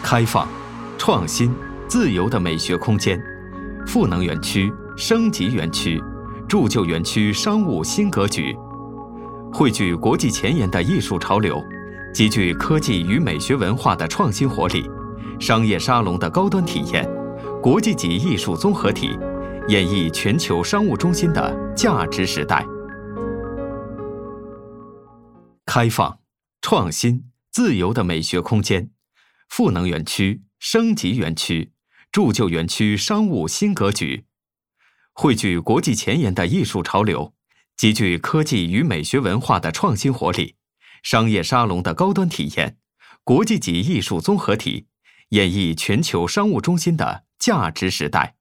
开放、创新、自由的美学空间，赋能园区、升级园区，铸就园区商务新格局。汇聚国际前沿的艺术潮流，极具科技与美学文化的创新活力，商业沙龙的高端体验，国际级艺术综合体，演绎全球商务中心的价值时代。开放、创新、自由的美学空间，赋能园区、升级园区，铸就园区商务新格局。汇聚国际前沿的艺术潮流，极具科技与美学文化的创新活力，商业沙龙的高端体验，国际级艺术综合体，演绎全球商务中心的价值时代。